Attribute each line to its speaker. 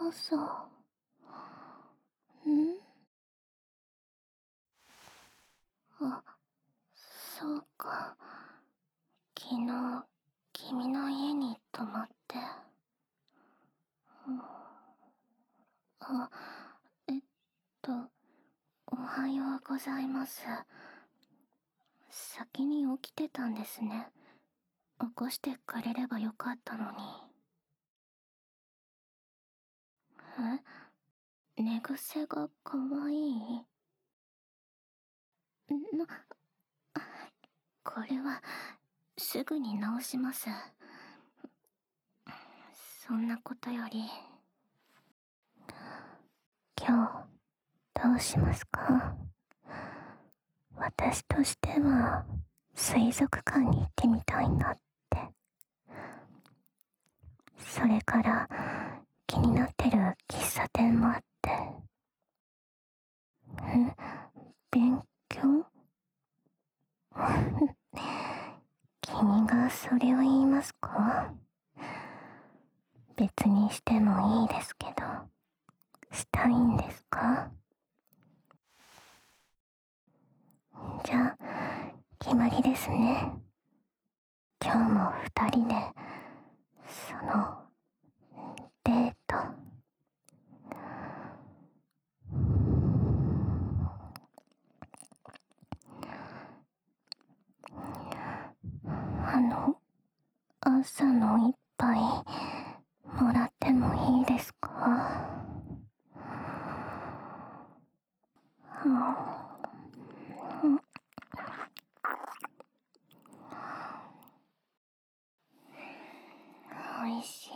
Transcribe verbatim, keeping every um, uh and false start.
Speaker 1: 朝。ん？あ、そうか。昨日、君の家に泊まって。あ、えっと、おはようございます。先に起きてたんですね。起こしてくれればよかったのに。え？寝癖がかわいい？な、これは、すぐに直します。そんなことより。今日、どうしますか？私としては、水族館に行ってみたいなって。それから、気になってる喫茶店もあって。え？勉強？君がそれを言いますか？別にしてもいいですけど、したいんですか？じゃあ、決まりですね。今日も二人で、その、デート。あの、朝の一杯、もらってもいいですか？おいしい。